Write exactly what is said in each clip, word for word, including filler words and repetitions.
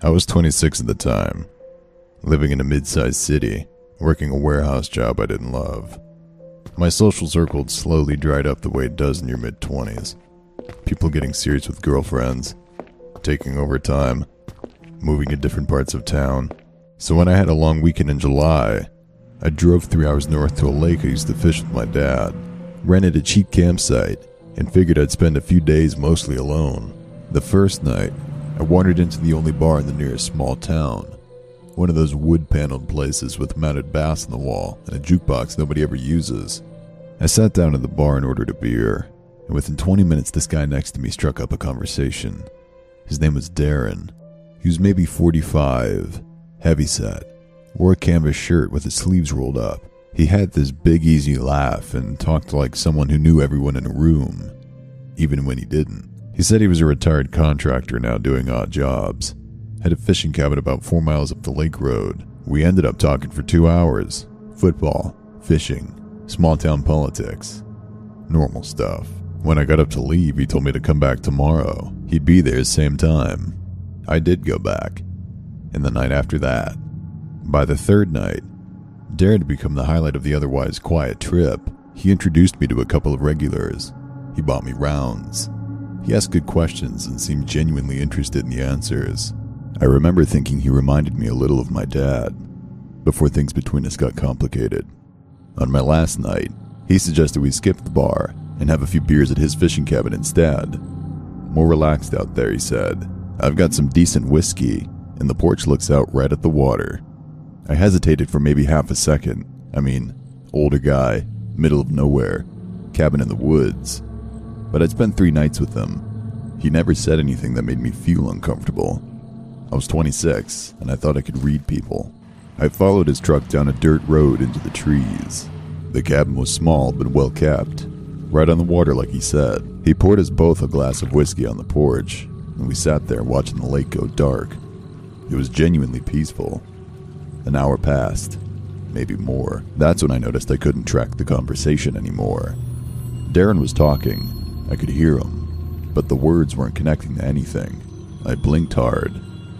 I was twenty-six at the time, living in a mid-sized city, working a warehouse job I didn't love. My social circle had slowly dried up the way it does in your mid-twenties. People getting serious with girlfriends, taking over time, moving to different parts of town. So when I had a long weekend in July, I drove three hours north to a lake I used to fish with my dad, rented a cheap campsite, and figured I'd spend a few days mostly alone. The first night, I wandered into the only bar in the nearest small town, one of those wood-paneled places with mounted bass on the wall and a jukebox nobody ever uses. I sat down at the bar and ordered a beer, and within twenty minutes this guy next to me struck up a conversation. His name was Darren. He was maybe forty-five, heavyset, wore a canvas shirt with his sleeves rolled up. He had this big easy laugh and talked like someone who knew everyone in a room, even when he didn't. He said he was a retired contractor now doing odd jobs. Had a fishing cabin about four miles up the lake road. We ended up talking for two hours. Football, fishing, small town politics. Normal stuff. When I got up to leave, he told me to come back tomorrow. He'd be there same time. I did go back. And the night after that. By the third night, Darren had become the highlight of the otherwise quiet trip. He introduced me to a couple of regulars. He bought me rounds. He asked good questions and seemed genuinely interested in the answers. I remember thinking he reminded me a little of my dad, before things between us got complicated. On my last night, he suggested we skip the bar and have a few beers at his fishing cabin instead. More relaxed out there, he said. I've got some decent whiskey, and the porch looks out right at the water. I hesitated for maybe half a second. I mean, older guy, middle of nowhere, cabin in the woods. But I'd spent three nights with him. He never said anything that made me feel uncomfortable. I was twenty-six, and I thought I could read people. I followed his truck down a dirt road into the trees. The cabin was small but well kept, right on the water like he said. He poured us both a glass of whiskey on the porch, and we sat there watching the lake go dark. It was genuinely peaceful. An hour passed, maybe more. That's when I noticed I couldn't track the conversation anymore. Darren was talking. I could hear him, but the words weren't connecting to anything. I blinked hard.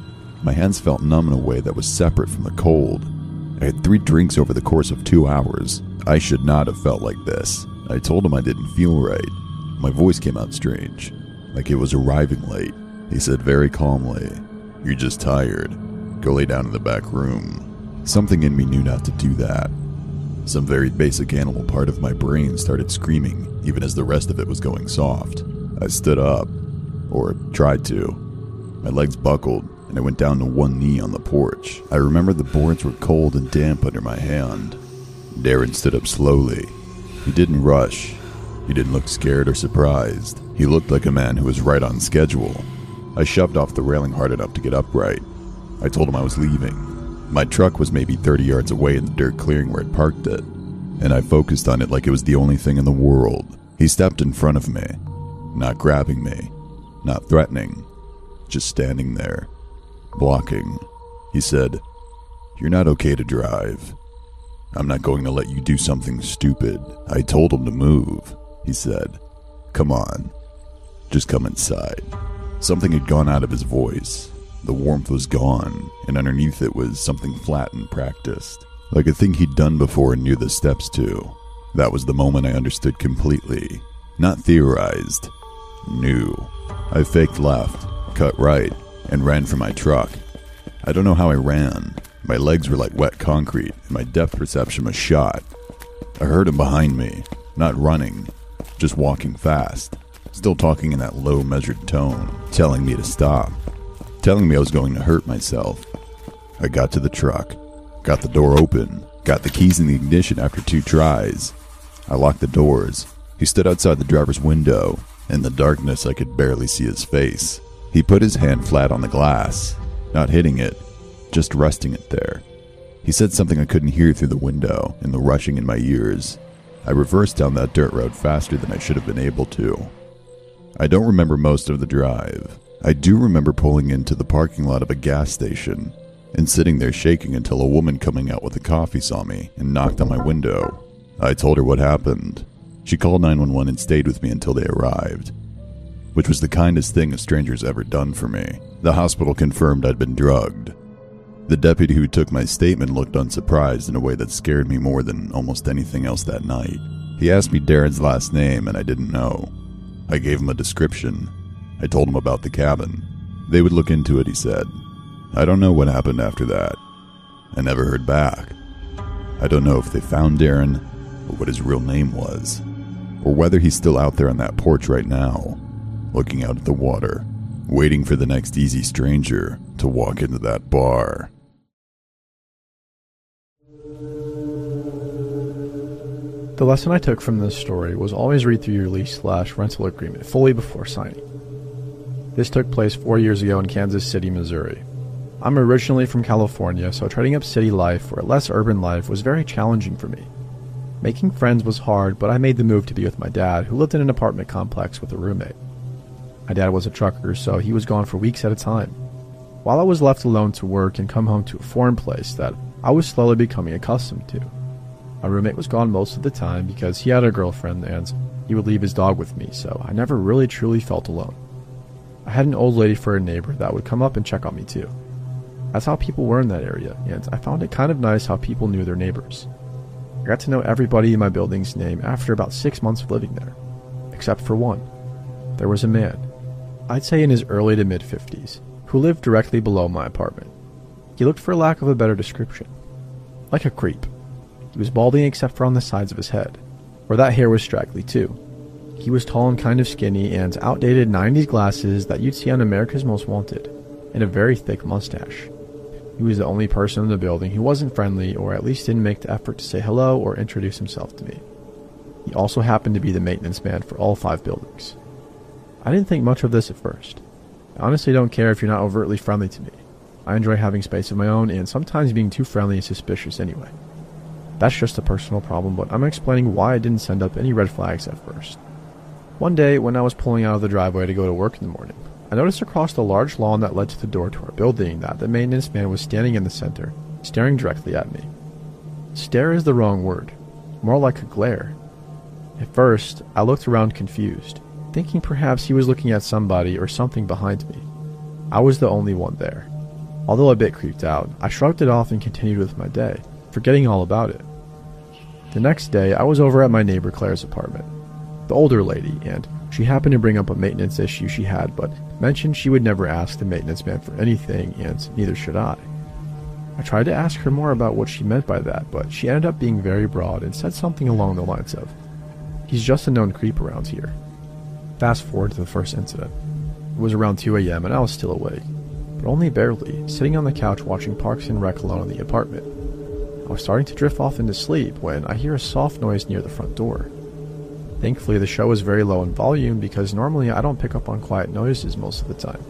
My hands felt numb in a way that was separate from the cold. I had three drinks over the course of two hours. I should not have felt like this. I told him I didn't feel right. My voice came out strange, like it was arriving late. He said very calmly, "You're just tired. Go lay down in the back room." Something in me knew not to do that. Some very basic animal part of my brain started screaming, even as the rest of it was going soft. I stood up, or tried to. My legs buckled, and I went down to one knee on the porch. I remember the boards were cold and damp under my hand. Darren stood up slowly. He didn't rush. He didn't look scared or surprised. He looked like a man who was right on schedule. I shoved off the railing hard enough to get upright. I told him I was leaving. My truck was maybe thirty yards away in the dirt clearing where I'd parked it, and I focused on it like it was the only thing in the world. He stepped in front of me, not grabbing me, not threatening, just standing there, blocking. He said, "You're not okay to drive. I'm not going to let you do something stupid." I told him to move. He said, "Come on, just come inside." Something had gone out of his voice. The warmth was gone, and underneath it was something flat and practiced, like a thing he'd done before and knew the steps to. That was the moment I understood completely. Not theorized. Knew. I faked left, cut right, and ran for my truck. I don't know how I ran. My legs were like wet concrete, and my depth perception was shot. I heard him behind me, not running, just walking fast, still talking in that low, measured tone, telling me to stop. Telling me I was going to hurt myself. I got to the truck, got the door open, got the keys in the ignition after two tries. I locked the doors. He stood outside the driver's window. In the darkness, I could barely see his face. He put his hand flat on the glass, not hitting it, just resting it there. He said something I couldn't hear through the window, in the rushing in my ears. I reversed down that dirt road faster than I should have been able to. I don't remember most of the drive. I do remember pulling into the parking lot of a gas station and sitting there shaking until a woman coming out with a coffee saw me and knocked on my window. I told her what happened. She called nine one one and stayed with me until they arrived. which was the kindest thing a stranger's ever done for me. The hospital confirmed I'd been drugged. The deputy who took my statement looked unsurprised in a way that scared me more than almost anything else that night. He asked me Darren's last name, and I didn't know. I gave him a description. I told him about the cabin. They would look into it, he said. I don't know what happened after that. I never heard back. I don't know if they found Darren, or what his real name was, or whether he's still out there on that porch right now, looking out at the water, waiting for the next easy stranger to walk into that bar. The lesson I took from this story was always read through your lease slash rental agreement fully before signing. This took place four years ago in Kansas City, Missouri. I'm originally from California, so trading up city life for a less urban life was very challenging for me. Making friends was hard, but I made the move to be with my dad, who lived in an apartment complex with a roommate. My dad was a trucker, so he was gone for weeks at a time, while I was left alone to work and come home to a foreign place that I was slowly becoming accustomed to. My roommate was gone most of the time because he had a girlfriend and he would leave his dog with me, so I never really truly felt alone. I had an old lady for a neighbor that would come up and check on me too. That's how people were in that area, and I found it kind of nice how people knew their neighbors. I got to know everybody in my building's name after about six months of living there, except for one. There was a man, I'd say in his early to mid-fifties, who lived directly below my apartment. He looked, for lack of a better description, like a creep. He was balding except for on the sides of his head, where that hair was straggly too. He was tall and kind of skinny, and outdated nineties glasses that you'd see on America's Most Wanted, and a very thick mustache. He was the only person in the building who wasn't friendly, or at least didn't make the effort to say hello or introduce himself to me. He also happened to be the maintenance man for all five buildings. I didn't think much of this at first. I honestly don't care if you're not overtly friendly to me. I enjoy having space of my own, and sometimes being too friendly is suspicious anyway. That's just a personal problem, but I'm explaining why I didn't send up any red flags at first. One day, when I was pulling out of the driveway to go to work in the morning, I noticed across the large lawn that led to the door to our building that the maintenance man was standing in the center, staring directly at me. Stare is the wrong word, more like a glare. At first, I looked around confused, thinking perhaps he was looking at somebody or something behind me. I was the only one there. Although a bit creeped out, I shrugged it off and continued with my day, forgetting all about it. The next day, I was over at my neighbor Claire's apartment, the older lady, and she happened to bring up a maintenance issue she had, but mentioned she would never ask the maintenance man for anything, and neither should I. I tried to ask her more about what she meant by that, but she ended up being very broad and said something along the lines of, "He's just a known creep around here." Fast forward to the first incident. It was around two a.m. and I was still awake, but only barely, sitting on the couch watching Parks and Rec alone in the apartment. I was starting to drift off into sleep when I hear a soft noise near the front door. Thankfully, the show was very low in volume because normally I don't pick up on quiet noises most of the time.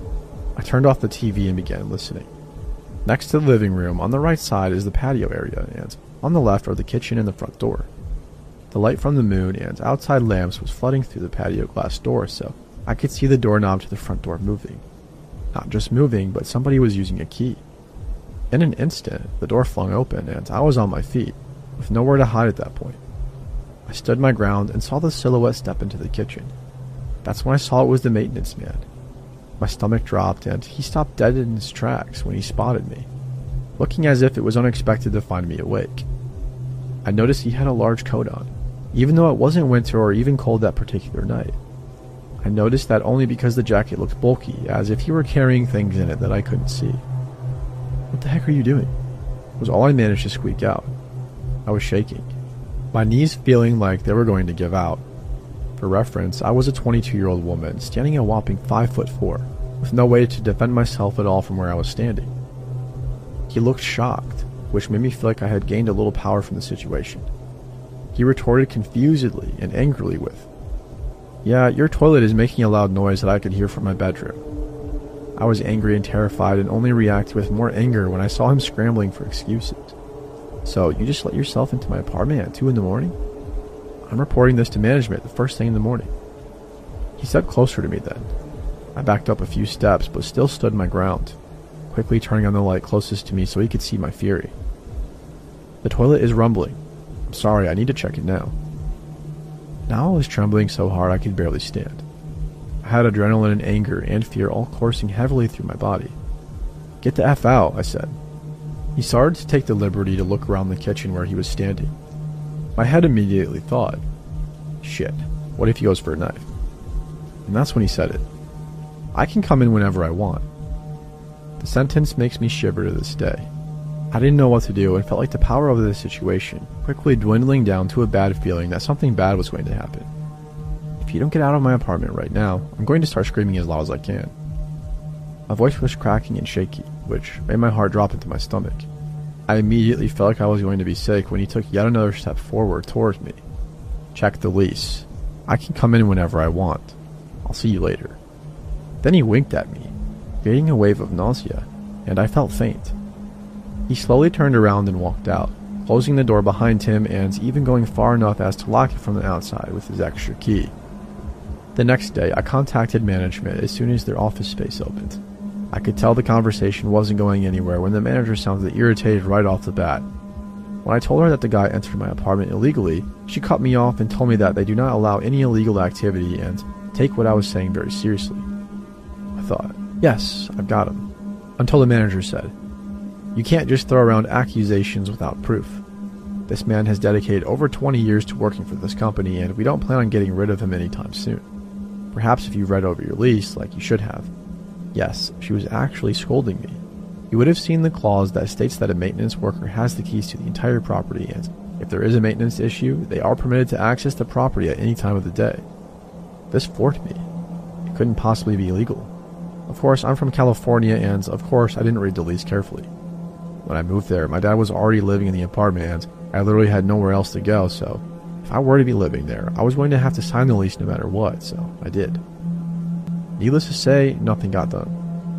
I turned off the T V and began listening. Next to the living room, on the right side is the patio area, and on the left are the kitchen and the front door. The light from the moon and outside lamps was flooding through the patio glass door, so I could see the doorknob to the front door moving. Not just moving, but somebody was using a key. In an instant, the door flung open, and I was on my feet, with nowhere to hide at that point. I stood my ground and saw the silhouette step into the kitchen. That's when I saw it was the maintenance man. My stomach dropped, and he stopped dead in his tracks when he spotted me, looking as if it was unexpected to find me awake. I noticed he had a large coat on, even though it wasn't winter or even cold that particular night. I noticed that only because the jacket looked bulky, as if he were carrying things in it that I couldn't see. "What the heck are you doing?" was all I managed to squeak out. I was shaking, my knees feeling like they were going to give out. For reference, I was a twenty-two-year-old woman standing a whopping five foot four, with no way to defend myself at all from where I was standing. He looked shocked, which made me feel like I had gained a little power from the situation. He retorted confusedly and angrily with, "Yeah, your toilet is making a loud noise that I could hear from my bedroom." I was angry and terrified and only reacted with more anger when I saw him scrambling for excuses. "So, you just let yourself into my apartment at two in the morning? I'm reporting this to management the first thing in the morning." He stepped closer to me then. I backed up a few steps but still stood my ground, quickly turning on the light closest to me so he could see my fury. "The toilet is rumbling. I'm sorry, I need to check it now." Now I was trembling so hard I could barely stand. I had adrenaline and anger and fear all coursing heavily through my body. "Get the F out," I said. He started to take the liberty to look around the kitchen where he was standing. My head immediately thought, shit, what if he goes for a knife? And that's when he said it. "I can come in whenever I want." The sentence makes me shiver to this day. I didn't know what to do and felt like the power of the situation quickly dwindling down to a bad feeling that something bad was going to happen. "If you don't get out of my apartment right now, I'm going to start screaming as loud as I can." My voice was cracking and shaky, which made my heart drop into my stomach. I immediately felt like I was going to be sick when he took yet another step forward towards me. "Check the lease. I can come in whenever I want. I'll see you later." Then he winked at me, creating a wave of nausea, and I felt faint. He slowly turned around and walked out, closing the door behind him and even going far enough as to lock it from the outside with his extra key. The next day, I contacted management as soon as their office space opened. I could tell the conversation wasn't going anywhere when the manager sounded irritated right off the bat. When I told her that the guy entered my apartment illegally, she cut me off and told me that they do not allow any illegal activity and take what I was saying very seriously. I thought, yes, I've got him. Until the manager said, "You can't just throw around accusations without proof. This man has dedicated over twenty years to working for this company and we don't plan on getting rid of him anytime soon. Perhaps if you've read over your lease like you should have." Yes, she was actually scolding me. You would have seen the clause that states that a maintenance worker has the keys to the entire property and if there is a maintenance issue, they are permitted to access the property at any time of the day. This floored me. It couldn't possibly be illegal. Of course, I'm from California and, of course, I didn't read the lease carefully. When I moved there, my dad was already living in the apartment and I literally had nowhere else to go, so if I were to be living there, I was going to have to sign the lease no matter what, so I did. Needless to say, nothing got done.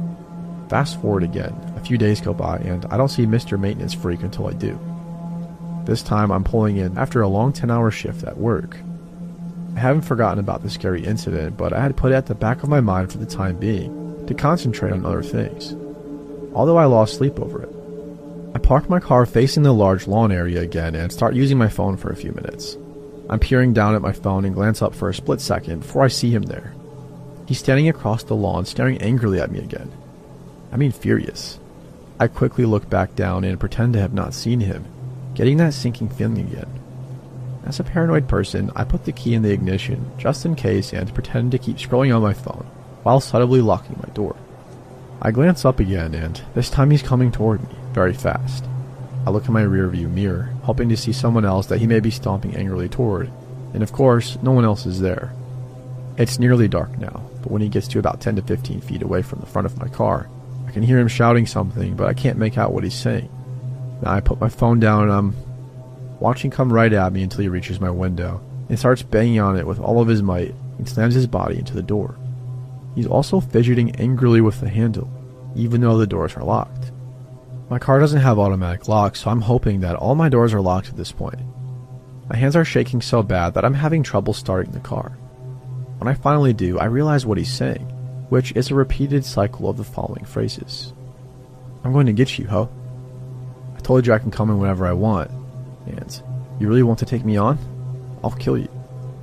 Fast forward again, a few days go by and I don't see Mister Maintenance Freak until I do. This time I'm pulling in after a long ten hour shift at work. I haven't forgotten about the scary incident, but I had put it at the back of my mind for the time being, to concentrate on other things. Although I lost sleep over it. I park my car facing the large lawn area again and start using my phone for a few minutes. I'm peering down at my phone and glance up for a split second before I see him there. He's standing across the lawn staring angrily at me again. I mean furious. I quickly look back down and pretend to have not seen him, getting that sinking feeling again. As a paranoid person, I put the key in the ignition just in case and pretend to keep scrolling on my phone while subtly locking my door. I glance up again and this time he's coming toward me, very fast. I look in my rearview mirror, hoping to see someone else that he may be stomping angrily toward, and of course, no one else is there. It's nearly dark now, but when he gets to about ten to fifteen feet away from the front of my car, I can hear him shouting something, but I can't make out what he's saying. Now I put my phone down and I'm watching him come right at me until he reaches my window and starts banging on it with all of his might and slams his body into the door. He's also fidgeting angrily with the handle, even though the doors are locked. My car doesn't have automatic locks, so I'm hoping that all my doors are locked at this point. My hands are shaking so bad that I'm having trouble starting the car. When I finally do, I realize what he's saying, which is a repeated cycle of the following phrases. "I'm going to get you, ho. I told you I can come in whenever I want. And you really want to take me on? I'll kill you."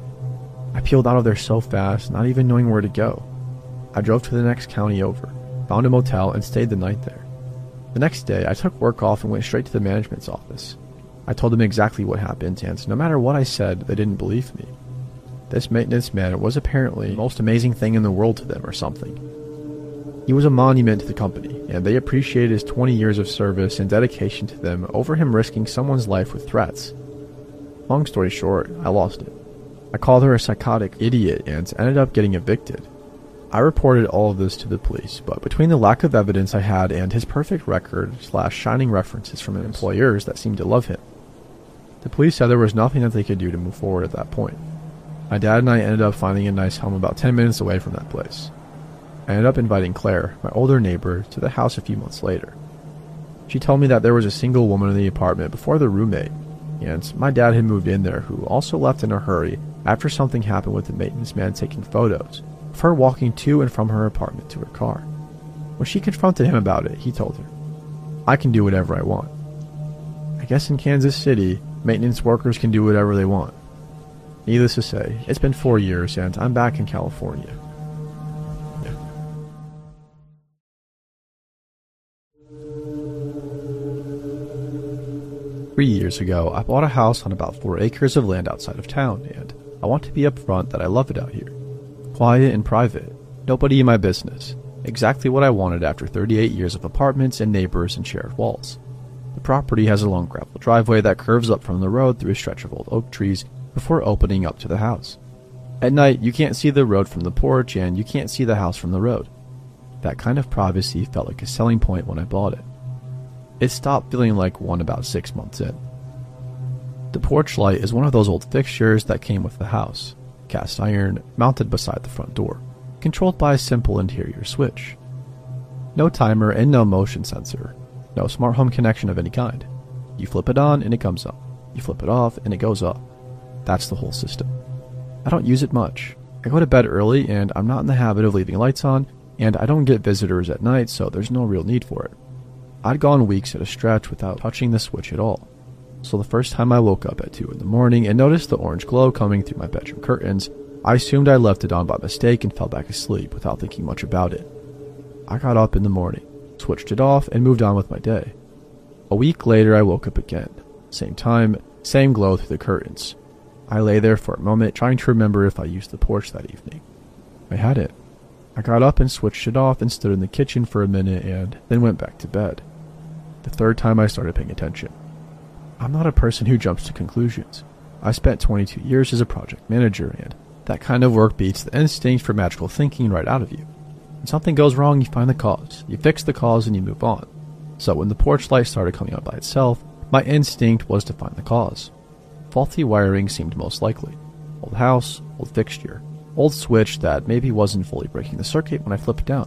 I peeled out of there so fast, not even knowing where to go. I drove to the next county over, found a motel, and stayed the night there. The next day, I took work off and went straight to the management's office. I told them exactly what happened, and no matter what I said, they didn't believe me. This maintenance man was apparently the most amazing thing in the world to them or something. He was a monument to the company, and they appreciated his twenty years of service and dedication to them over him risking someone's life with threats. Long story short, I lost it. I called her a psychotic idiot and ended up getting evicted. I reported all of this to the police, but between the lack of evidence I had and his perfect record slash shining references from employers that seemed to love him, the police said there was nothing that they could do to move forward at that point. My dad and I ended up finding a nice home about ten minutes away from that place. I ended up inviting Claire, my older neighbor, to the house a few months later. She told me that there was a single woman in the apartment before the roommate, and my dad had moved in there who also left in a hurry after something happened with the maintenance man taking photos of her walking to and from her apartment to her car. When she confronted him about it, he told her, "I can do whatever I want." I guess in Kansas City, maintenance workers can do whatever they want. Needless to say, it's been four years and I'm back in California. Three years ago, I bought a house on about four acres of land outside of town, and I want to be upfront that I love it out here. Quiet and private, nobody in my business. Exactly what I wanted after thirty-eight years of apartments and neighbors and shared walls. The property has a long gravel driveway that curves up from the road through a stretch of old oak trees before opening up to the house. At night, you can't see the road from the porch, and you can't see the house from the road. That kind of privacy felt like a selling point when I bought it. It stopped feeling like one about six months in. The porch light is one of those old fixtures that came with the house, cast iron, mounted beside the front door, controlled by a simple interior switch. No timer and no motion sensor, no smart home connection of any kind. You flip it on and it comes up. You flip it off and it goes up. That's the whole system. I don't use it much. I go to bed early and I'm not in the habit of leaving lights on, and I don't get visitors at night, so there's no real need for it. I'd gone weeks at a stretch without touching the switch at all. So the first time I woke up at two in the morning and noticed the orange glow coming through my bedroom curtains, I assumed I left it on by mistake and fell back asleep without thinking much about it. I got up in the morning, switched it off, and moved on with my day. A week later I woke up again. Same time, same glow through the curtains. I lay there for a moment trying to remember if I used the porch that evening. I hadn't. I got up and switched it off and stood in the kitchen for a minute and then went back to bed. The third time I started paying attention. I'm not a person who jumps to conclusions. I spent twenty-two years as a project manager, and that kind of work beats the instinct for magical thinking right out of you. When something goes wrong, you find the cause, you fix the cause, and you move on. So when the porch light started coming on by itself, my instinct was to find the cause. Faulty wiring seemed most likely. Old house, old fixture, old switch that maybe wasn't fully breaking the circuit when I flipped it down.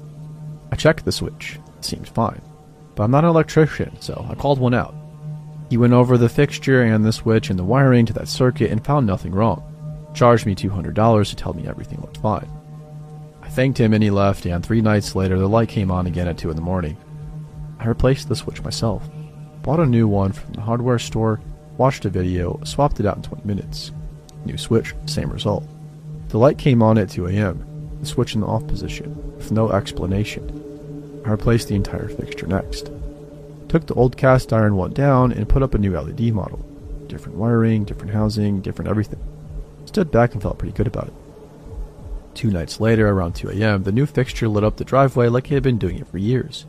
I checked the switch. It seemed fine. But I'm not an electrician, so I called one out. He went over the fixture and the switch and the wiring to that circuit and found nothing wrong. Charged me two hundred dollars to tell me everything looked fine. I thanked him and he left, and three nights later the light came on again at two in the morning. I replaced the switch myself. Bought a new one from the hardware store, watched a video, swapped it out in twenty minutes. New switch, same result. The light came on at two a.m., the switch in the off position, with no explanation. I replaced the entire fixture next. Took the old cast iron one down and put up a new L E D model. Different wiring, different housing, different everything. Stood back and felt pretty good about it. Two nights later, around two a.m., the new fixture lit up the driveway like it had been doing it for years.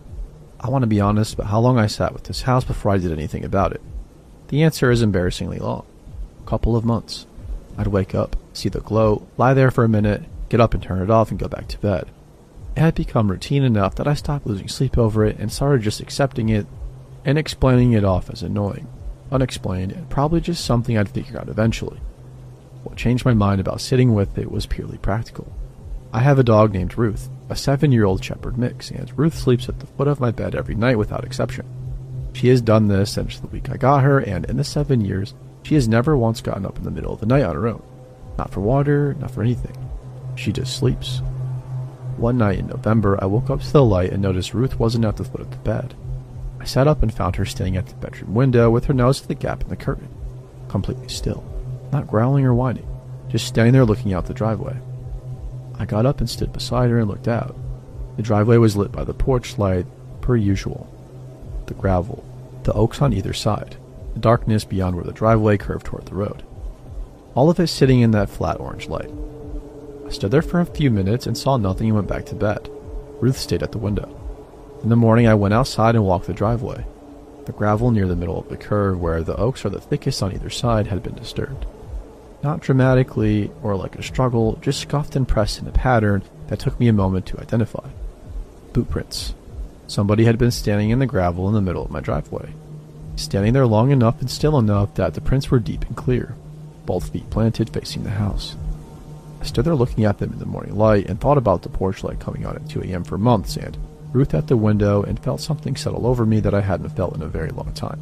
I want to be honest about how long I sat with this house before I did anything about it. The answer is embarrassingly long. A couple of months. I'd wake up, see the glow, lie there for a minute, get up and turn it off and go back to bed. It had become routine enough that I stopped losing sleep over it and started just accepting it and explaining it off as annoying, unexplained, and probably just something I'd figure out eventually. What changed my mind about sitting with it was purely practical. I have a dog named Ruth, a seven-year-old shepherd mix, and Ruth sleeps at the foot of my bed every night without exception. She has done this since the week I got her, and in the seven years, she has never once gotten up in the middle of the night on her own. Not for water, not for anything. She just sleeps. One night in November, I woke up to the light and noticed Ruth wasn't at the foot of the bed. I sat up and found her standing at the bedroom window with her nose to the gap in the curtain, completely still, not growling or whining, just standing there looking out the driveway. I got up and stood beside her and looked out. The driveway was lit by the porch light, per usual. The gravel, the oaks on either side, the darkness beyond where the driveway curved toward the road. All of it sitting in that flat orange light. I stood there for a few minutes and saw nothing and went back to bed. Ruth stayed at the window. In the morning I went outside and walked the driveway. The gravel near the middle of the curve, where the oaks are the thickest on either side, had been disturbed. Not dramatically or like a struggle, just scuffed and pressed in a pattern that took me a moment to identify. Boot prints. Somebody had been standing in the gravel in the middle of my driveway. Standing there long enough and still enough that the prints were deep and clear, both feet planted facing the house. I stood there looking at them in the morning light and thought about the porch light coming on at two a.m. for months, and Ruth at the window, and felt something settle over me that I hadn't felt in a very long time.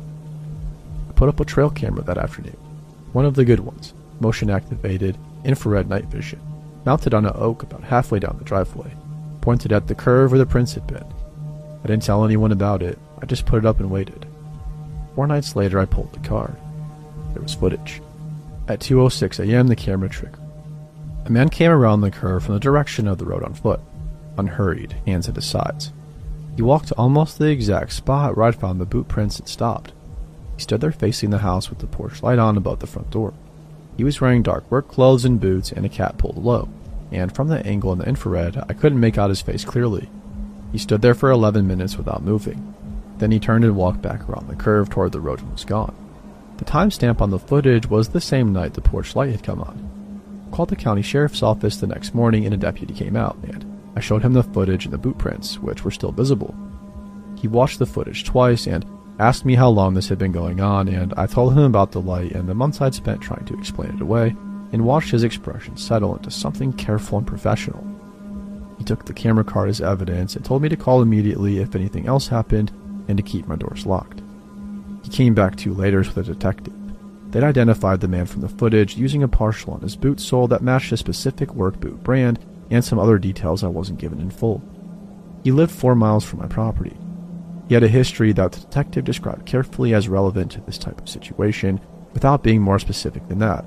I put up a trail camera that afternoon, one of the good ones, motion activated, infrared night vision, mounted on an oak about halfway down the driveway, pointed at the curve where the prints had been. I didn't tell anyone about it, I just put it up and waited. Four nights later I pulled the card. There was footage. At two oh six a.m. the camera triggered. A man came around the curve from the direction of the road on foot, unhurried, hands at his sides. He walked to almost the exact spot where I'd found the boot prints and stopped. He stood there facing the house with the porch light on above the front door. He was wearing dark work clothes and boots and a cap pulled low, and from the angle in the infrared, I couldn't make out his face clearly. He stood there for eleven minutes without moving. Then he turned and walked back around the curve toward the road and was gone. The timestamp on the footage was the same night the porch light had come on. I called the county sheriff's office the next morning and a deputy came out, and I showed him the footage and the boot prints, which were still visible. He watched the footage twice and asked me how long this had been going on, and I told him about the light and the months I'd spent trying to explain it away, and watched his expression settle into something careful and professional. He took the camera card as evidence and told me to call immediately if anything else happened and to keep my doors locked. He came back two later with a detective. They'd identified the man from the footage using a partial on his boot sole that matched a specific work boot brand and some other details I wasn't given in full. He lived four miles from my property. He had a history that the detective described carefully as relevant to this type of situation without being more specific than that.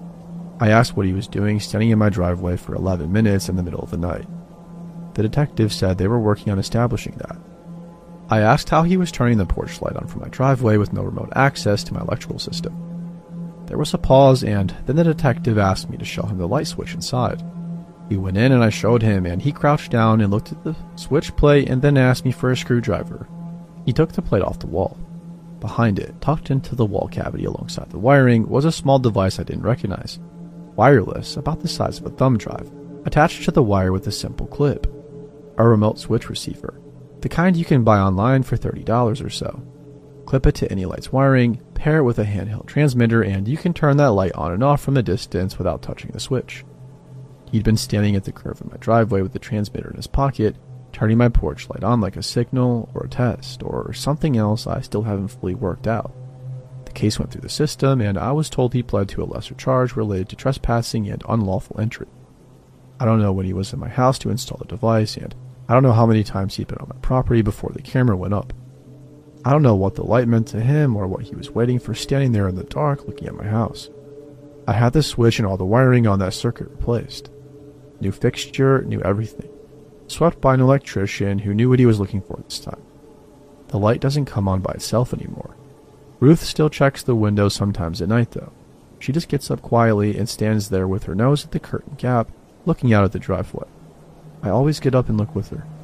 I asked what he was doing standing in my driveway for eleven minutes in the middle of the night. The detective said they were working on establishing that. I asked how he was turning the porch light on from my driveway with no remote access to my electrical system. There was a pause, and then the detective asked me to show him the light switch inside. He went in and I showed him, and he crouched down and looked at the switch plate and then asked me for a screwdriver. He took the plate off the wall. Behind it, tucked into the wall cavity alongside the wiring, was a small device I didn't recognize. Wireless, about the size of a thumb drive, attached to the wire with a simple clip. A remote switch receiver, the kind you can buy online for thirty dollars or so. Clip it to any light's wiring, pair it with a handheld transmitter, and you can turn that light on and off from a distance without touching the switch. He'd been standing at the curve of my driveway with the transmitter in his pocket, turning my porch light on like a signal or a test or something else I still haven't fully worked out. The case went through the system, and I was told he pled to a lesser charge related to trespassing and unlawful entry. I don't know when he was in my house to install the device, and I don't know how many times he'd been on my property before the camera went up. I don't know what the light meant to him or what he was waiting for standing there in the dark looking at my house. I had the switch and all the wiring on that circuit replaced. New fixture, new everything. Swept by an electrician who knew what he was looking for this time. The light doesn't come on by itself anymore. Ruth still checks the window sometimes at night though. She just gets up quietly and stands there with her nose at the curtain gap, looking out at the driveway. I always get up and look with her.